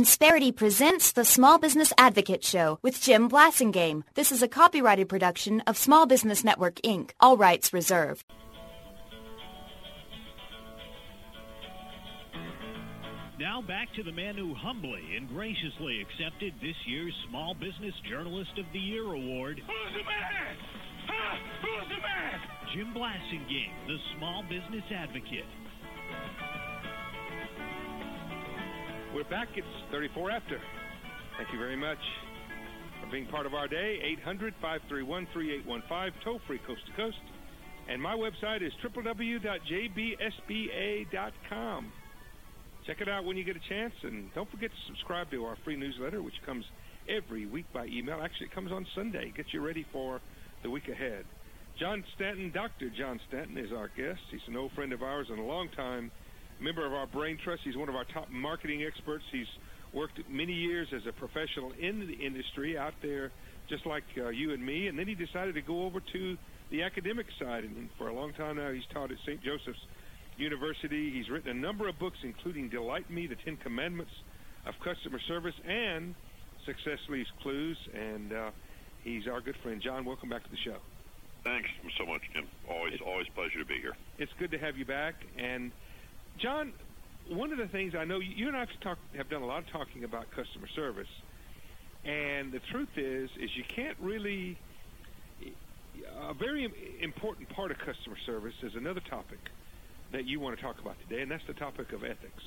Insperity presents the Small Business Advocate Show with Jim Blasingame. This is a copyrighted production of Small Business Network, Inc. All rights reserved. Now back to the man who humbly and graciously accepted this year's Small Business Journalist of the Year award. Who's the man? Huh? Who's the man? Jim Blasingame, the Small Business Advocate. We're back. It's 34 after. Thank you very much for being part of our day. 800-531-3815, toll-free coast to coast. And my website is www.jbsba.com. Check it out when you get a chance. And don't forget to subscribe to our free newsletter, which comes every week by email. Actually, it comes on Sunday. Gets you ready for the week ahead. John Stanton, Dr. John Stanton, is our guest. He's an old friend of ours and a long-time member of our Brain Trust. He's one of our top marketing experts. He's worked many years as a professional in the industry out there, just like you and me. And then he decided to go over to the academic side. And for a long time now, he's taught at St. Joseph's University. He's written a number of books, including Delight Me, The 10 Commandments of Customer Service, and Success Leaves Clues. And he's our good friend. John, welcome back to the show. Thanks so much, Jim. Always a pleasure to be here. It's good to have you back. And John, one of the things I know, you and I have done a lot of talking about customer service, and the truth is you can't really, a very important part of customer service is another topic that you want to talk about today, and that's the topic of ethics.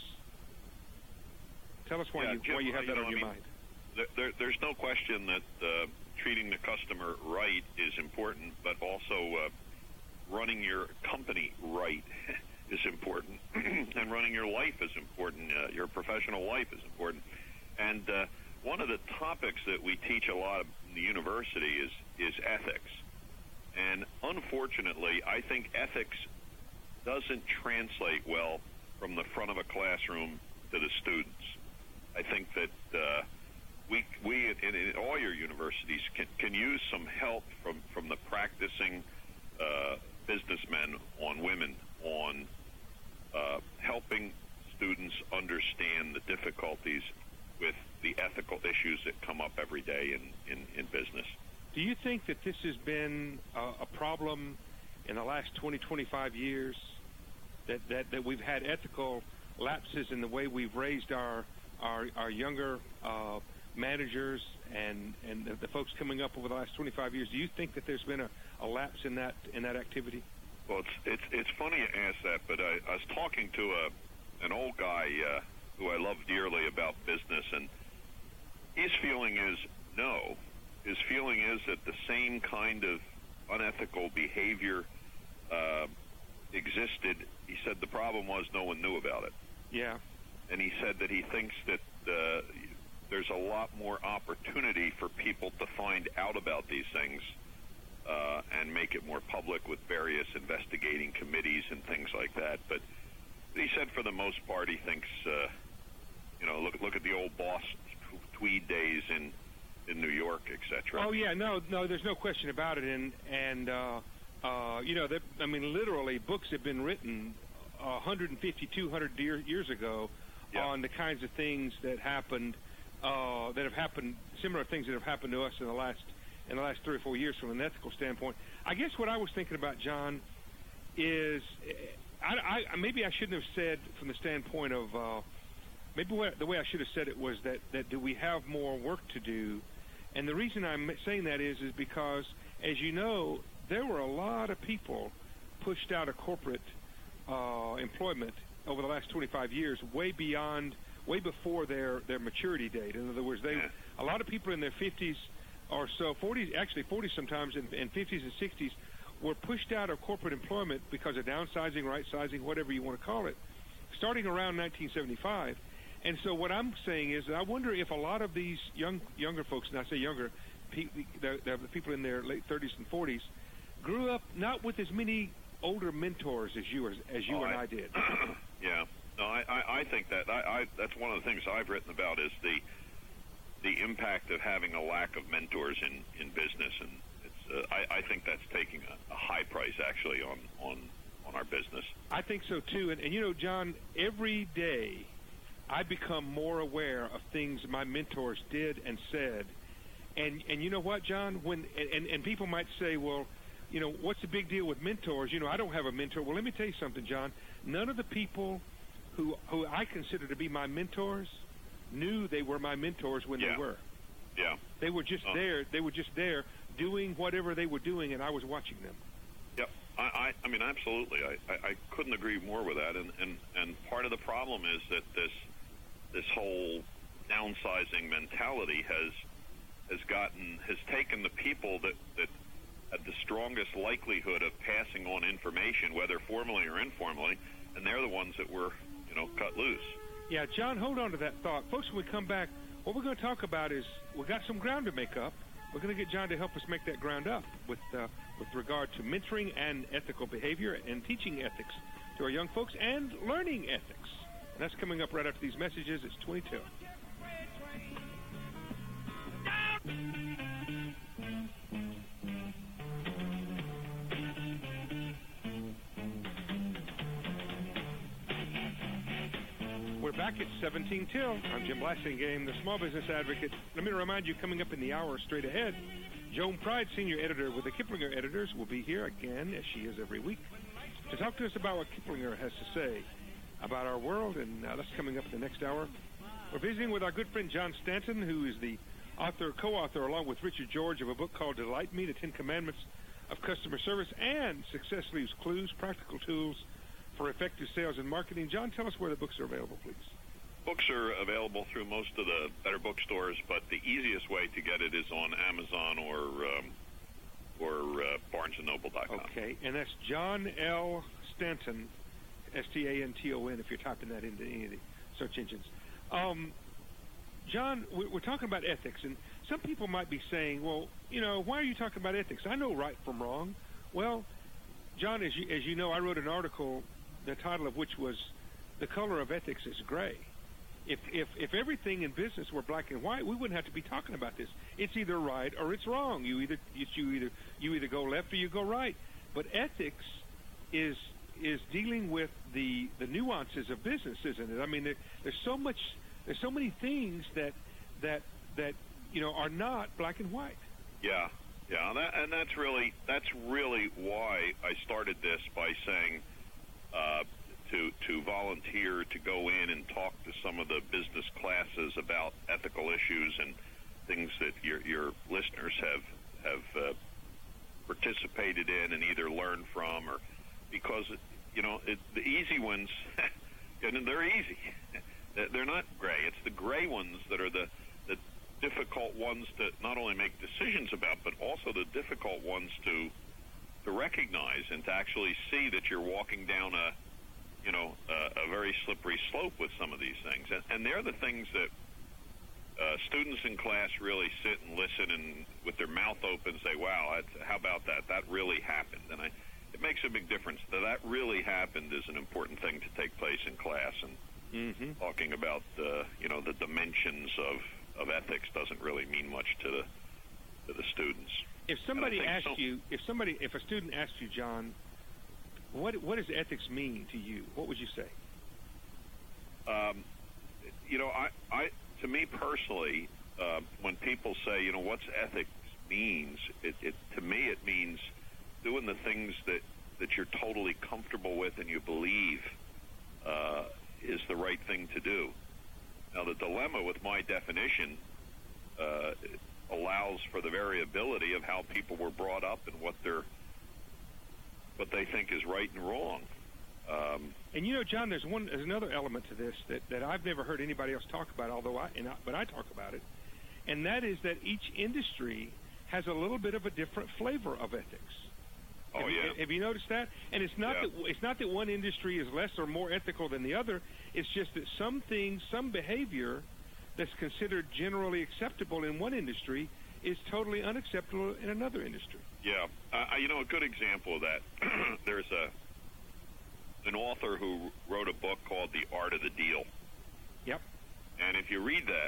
Tell us why you have that on your mind. There's no question that treating the customer right is important, but also running your company right is important, and running your life is important. Your professional life is important. And one of the topics that we teach a lot in the university is ethics. And unfortunately, I think ethics doesn't translate well from the front of a classroom to the students. I think that we in all your universities can use some help from the practicing businessmen on women on helping students understand the difficulties with the ethical issues that come up every day in business. Do you think that this has been a problem in the last 20, 25 years, that we've had ethical lapses in the way we've raised our younger managers and the folks coming up over the last 25 years? Do you think that there's been a lapse in that activity? Well, it's funny you ask that, but I was talking to an old guy who I love dearly about business, and his feeling is no. His feeling is that the same kind of unethical behavior existed. He said the problem was no one knew about it. Yeah. And he said that he thinks that there's a lot more opportunity for people to find out about these things and make it more public with various investigating committees and things like that. But he said for the most part he thinks, look at the old Boss Tweed days in New York, etc. Oh, yeah, no, there's no question about it. And literally books have been written 150, 200 years ago on the kinds of things that happened, similar things that have happened to us in the last 3 or 4 years from an ethical standpoint. I guess what I was thinking about, John, is maybe I shouldn't have said from the standpoint of the way I should have said it was that do we have more work to do? And the reason I'm saying that is because, as you know, there were a lot of people pushed out of corporate employment over the last 25 years, way before their maturity date. In other words, a lot of people in their 50s or so, 40s sometimes, and 50s and 60s, were pushed out of corporate employment because of downsizing, right-sizing, whatever you want to call it, starting around 1975. And so what I'm saying is that I wonder if a lot of these younger folks, and I say younger, the people in their late 30s and 40s, grew up not with as many older mentors as you and I did. Yeah. No, I think that that's one of the things I've written about is the impact of having a lack of mentors in business, and it's I think that's taking a high price actually on our business. I think so too, and John, every day I become more aware of things my mentors did and said. And you know what, John? And people might say, well, you know, what's the big deal with mentors? You know, I don't have a mentor. Well, let me tell you something, John. None of the people who I consider to be my mentors knew they were my mentors when they were. Yeah. They were just there. They were just there doing whatever they were doing, and I was watching them. Yep. I mean, absolutely. I couldn't agree more with that. And part of the problem is that this whole downsizing mentality has taken the people that had the strongest likelihood of passing on information, whether formally or informally, and they're the ones that were, you know, cut loose. Yeah, John, hold on to that thought. Folks, when we come back, what we're going to talk about is we've got some ground to make up. We're going to get John to help us make that ground up with regard to mentoring and ethical behavior and teaching ethics to our young folks and learning ethics. And that's coming up right after these messages. It's 22. We're back at 17 till. I'm Jim Blasingame, the Small Business Advocate. Let me remind you, coming up in the hour straight ahead, Joan Pride, Senior Editor with the Kiplinger Editors, will be here again, as she is every week, to talk to us about what Kiplinger has to say about our world, and that's coming up in the next hour. We're visiting with our good friend John Stanton, who is the co-author, along with Richard George, of a book called Delight Me, The 10 Commandments of Customer Service, and Success Leaves Clues, Practical Tools for Effective Sales and Marketing. John, tell us where the books are available, please. Books are available through most of the better bookstores, but the easiest way to get it is on Amazon or BarnesandNoble.com. Okay, and that's John L. Stanton, Stanton, if you're typing that into any of the search engines. John, we're talking about ethics, and some people might be saying, well, you know, why are you talking about ethics? I know right from wrong. Well, John, as you know, I wrote an article, the title of which was "The Color of Ethics is Gray." If everything in business were black and white, we wouldn't have to be talking about this. It's either right or it's wrong. You either go left or you go right. But ethics is dealing with the nuances of business, isn't it? I mean, there's so many things that you know are not black and white. Yeah. And that's really why I started this by saying to volunteer to go in and talk to some of the business classes about ethical issues and things that your listeners have participated in and either learned from, or because the easy ones, and they're easy. They're not gray. It's the gray ones that are the difficult ones to not only make decisions about, but also the difficult ones to recognize and to actually see that you're walking down a very slippery slope with some of these things. And they're the things that students in class really sit and listen and with their mouth open say, wow, how about that? That really happened. And it makes a big difference. That really happened is an important thing to take place in class. And talking about the dimensions of ethics doesn't really mean much to the students. If somebody asked you, if a student asked you, John, what does ethics mean to you? What would you say? To me personally, when people say, what's ethics means, to me it means doing the things that you're totally comfortable with and you believe is the right thing to do. Now, the dilemma with my definition allows for the variability of how people were brought up and what they think is right and wrong. And John, there's another element to this that I've never heard anybody else talk about, but I talk about it, and that is that each industry has a little bit of a different flavor of ethics. Oh, yeah. Have you noticed that? And it's not that one industry is less or more ethical than the other. It's just that some things, some behavior that's considered generally acceptable in one industry is totally unacceptable in another industry. Yeah. A good example of that, there's an author who wrote a book called The Art of the Deal. Yep. And if you read that,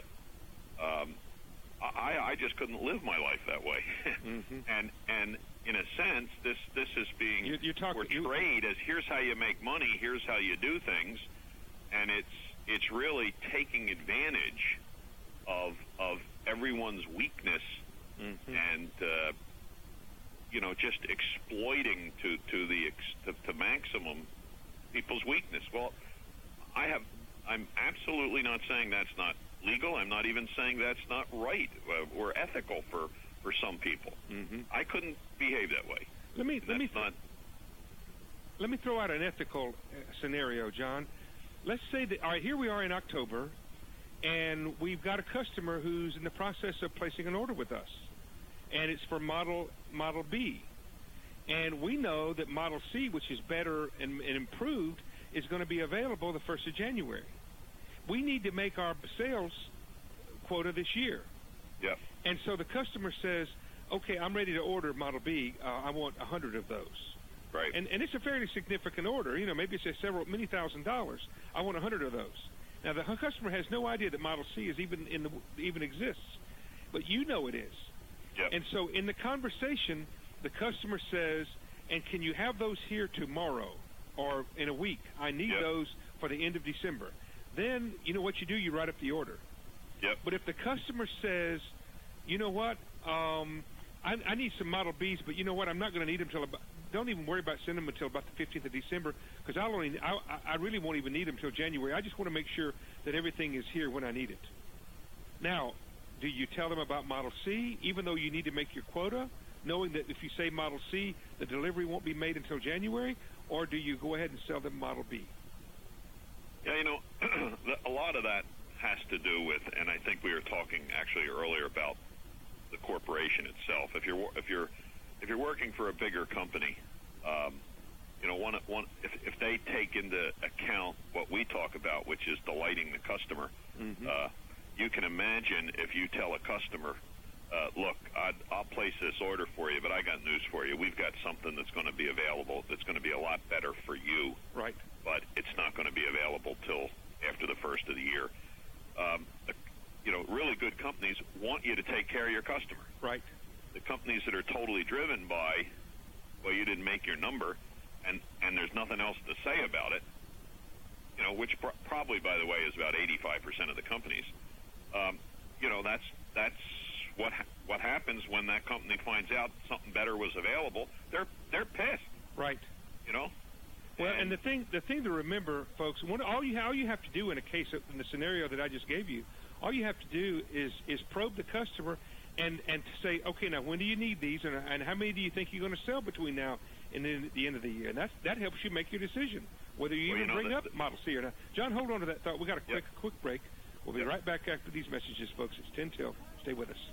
I just couldn't live my life that way. And in a sense, this is being portrayed as here's how you make money, here's how you do things, and it's really taking advantage of everyone's weakness and just exploiting to maximum people's weakness. Well, I'm absolutely not saying that's not legal. I'm not even saying that's not right or ethical for some people. I couldn't behave that way. Let me throw out an ethical scenario, John. Let's say that, all right, here we are in October, and we've got a customer who's in the process of placing an order with us, and it's for Model B. And we know that Model C, which is better and improved, is going to be available the 1st of January. We need to make our sales quota this year. Yep. And so the customer says, okay, I'm ready to order Model B. I want 100 of those. Right. And it's a fairly significant order. Maybe it's many $1,000s. I want 100 of those. Now, the customer has no idea that Model C is even exists, but you know it is. Yep. And so in the conversation, the customer says, and can you have those here tomorrow or in a week? I need those for the end of December. Then, you know what you do? You write up the order. Yep. But if the customer says, you know what, I need some Model Bs, but you know what, I'm not going to need them until about, don't even worry about sending them until about the 15th of December, because I really won't even need them until January. I just want to make sure that everything is here when I need it. Now, do you tell them about Model C, even though you need to make your quota, knowing that if you say Model C, the delivery won't be made until January, or do you go ahead and sell them Model B? Yeah, a lot of that has to do with, and I think we were talking actually earlier about the corporation itself. If you're working for a bigger company, if they take into account what we talk about, which is delighting the customer, you can imagine if you tell a customer, look, I'll place this order for you, but I got news for you. We've got something that's going to be available that's going to be a lot better for you. Right. But it's not going to be available till after the 1st of the year. Really good companies want you to take care of your customer. Right. The companies that are totally driven by, well, you didn't make your number, and there's nothing else to say about it, which probably, by the way, is about 85% of the companies. That's what happens when that company finds out something better was available. They're pissed. Right. Well, and the thing to remember, folks, all you have to do in the scenario that I just gave you, all you have to do is probe the customer and to say, okay, now when do you need these, and how many do you think you're going to sell between now and the end of the year? And that helps you make your decision whether you even bring up Model C or not. John, hold on to that thought. We got a quick break. We'll be right back after these messages, folks. It's 10 till. Stay with us.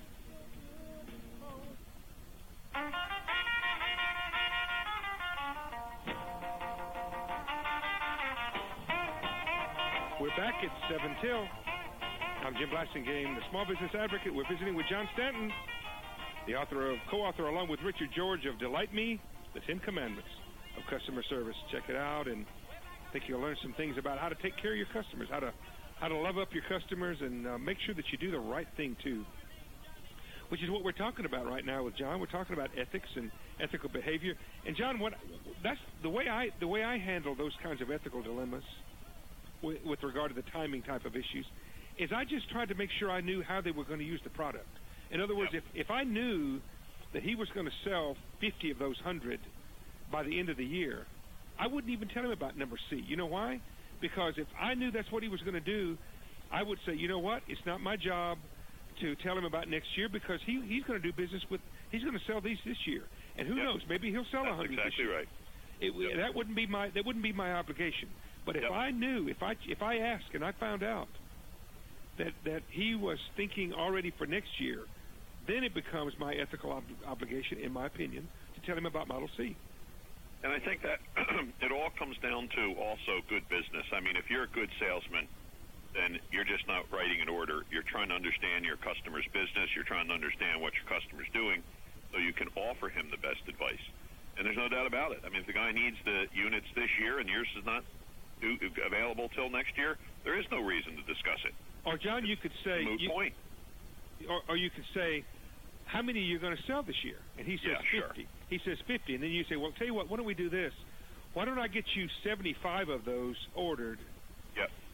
We're back at 7 till. I'm Jim Blasingame, the Small Business Advocate. We're visiting with John Stanton, the co-author along with Richard George of Delight Me, the 10 Commandments of Customer Service. Check it out, and I think you'll learn some things about how to take care of your customers, how to love up your customers, and make sure that you do the right thing too, which is what we're talking about right now with John. We're talking about ethics and ethical behavior. And John, that's the way I handle those kinds of ethical dilemmas with regard to the timing type of issues, is I just tried to make sure I knew how they were going to use the product. In other words, if I knew that he was going to sell 50 of those 100 by the end of the year, I wouldn't even tell him about number C. You know why? Because if I knew that's what he was going to do, I would say, you know what? It's not my job to tell him about next year, because he's going to do business with, he's going to sell these this year. And who knows? Maybe he'll sell 100 exactly this year. Right. That wouldn't be my obligation. But if I knew, if I asked and I found out that he was thinking already for next year, then it becomes my ethical obligation, in my opinion, to tell him about Model C. And I think that it all comes down to also good business. I mean, if you're a good salesman, then you're just not writing an order. You're trying to understand your customer's business. You're trying to understand what your customer's doing so you can offer him the best advice. And there's no doubt about it. I mean, if the guy needs the units this year and yours is not available till next year, there is no reason to discuss it. Or, John, you could say... Moot point. Or you could say, how many are you going to sell this year? And he says 50. Sure. He says 50. And then you say, well, tell you what, why don't we do this? Why don't I get you 75 of those ordered? Yep.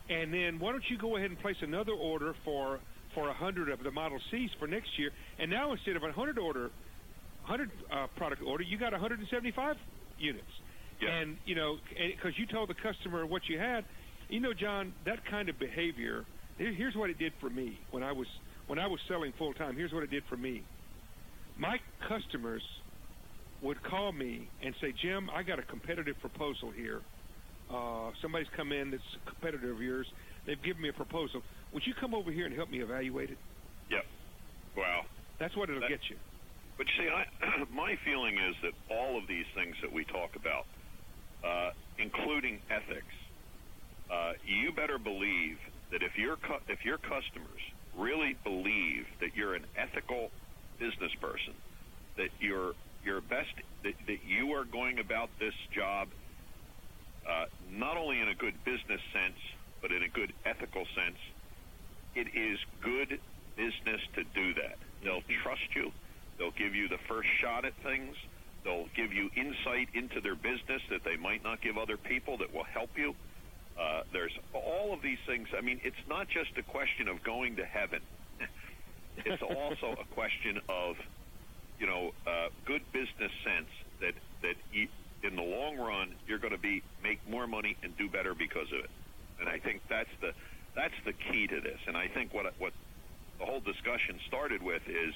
And then why don't you go ahead and place another order for 100 of the Model Cs for next year? And now instead of a 100 product order, you got 175 units. Yeah. And because you told the customer what you had, John, that kind of behavior. Here's what it did for me when I was selling full time. Here's what it did for me. My customers would call me and say, Jim, I got a competitive proposal here. Somebody's come in that's a competitor of yours. They've given me a proposal. Would you come over here and help me evaluate it? Yep. Wow. That's what it'll get you. But you see, my feeling is that all of these things that we talk about, including ethics, you better believe that if your customers really believe that you're an ethical business person, that you're best, that you are going about this job not only in a good business sense, but in a good ethical sense, it is good business to do that. They'll trust you. They'll give you the first shot at things. They'll give you insight into their business that they might not give other people that will help you. There's all of these things. I mean, it's not just a question of going to heaven. It's also a question of, good business sense that in the long run you're going to make more money and do better because of it. And I think that's the key to this. And I think what the whole discussion started with is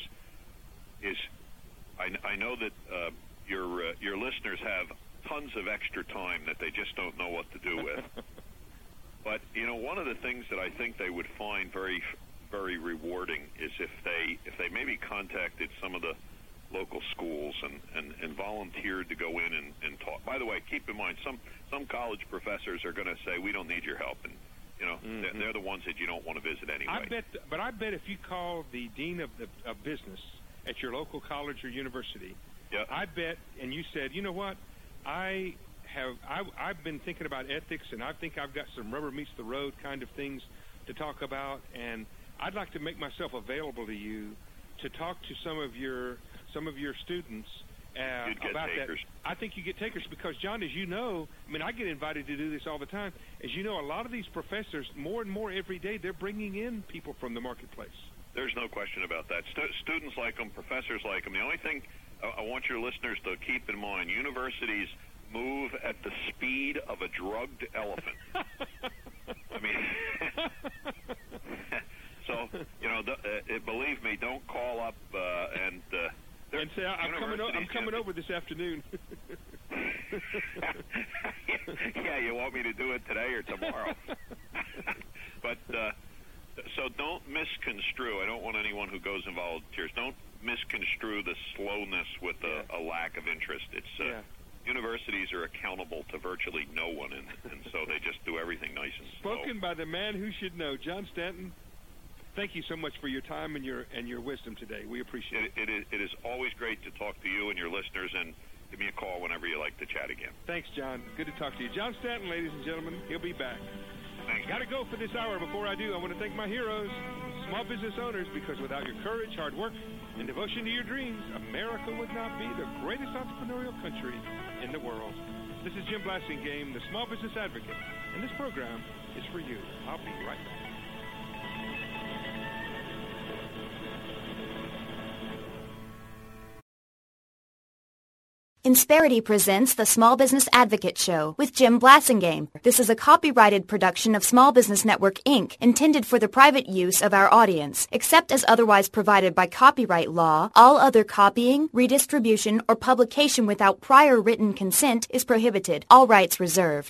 I know that your listeners have tons of extra time that they just don't know what to do with. But one of the things that I think they would find very, very rewarding is if they maybe contacted some of the local schools and volunteered to go in and talk. By the way, keep in mind some college professors are going to say we don't need your help, and they're the ones that you don't want to visit anyway. I bet if you call the dean of business at your local college or university, yep. I bet, and you said, you know what, I've been thinking about ethics, and I think I've got some rubber meets the road kind of things to talk about, and I'd like to make myself available to you to talk to some of your students about takers. That. I think you get takers because, John, as you know, I get invited to do this all the time. As you know, a lot of these professors, more and more every day, they're bringing in people from the marketplace. There's no question about that. Students like them, professors like them. The only thing I want your listeners to keep in mind, universities move at the speed of a drugged elephant. So, believe me, don't call up and say, I'm coming over this afternoon. Yeah, you want me to do it today or tomorrow? But so don't misconstrue. I don't want anyone who goes and volunteers. Don't misconstrue the slowness with a lack of interest. It's universities are accountable to virtually no one, and so they just do everything nice and slow. Spoken by the man who should know, John Stanton. Thank you so much for your time and your wisdom today. We appreciate it. It is always great to talk to you and your listeners, and give me a call whenever you like to chat again. Thanks, John. Good to talk to you. John Stanton, ladies and gentlemen. He'll be back. Thanks. Got to go for this hour. Before I do, I want to thank my heroes, small business owners, because without your courage, hard work, and devotion to your dreams, America would not be the greatest entrepreneurial country in the world. This is Jim Blasingame, the Small Business Advocate, and this program is for you. I'll be right back. Insperity presents the Small Business Advocate Show with Jim Blasingame. This is a copyrighted production of Small Business Network, Inc., intended for the private use of our audience. Except as otherwise provided by copyright law, all other copying, redistribution, or publication without prior written consent is prohibited. All rights reserved.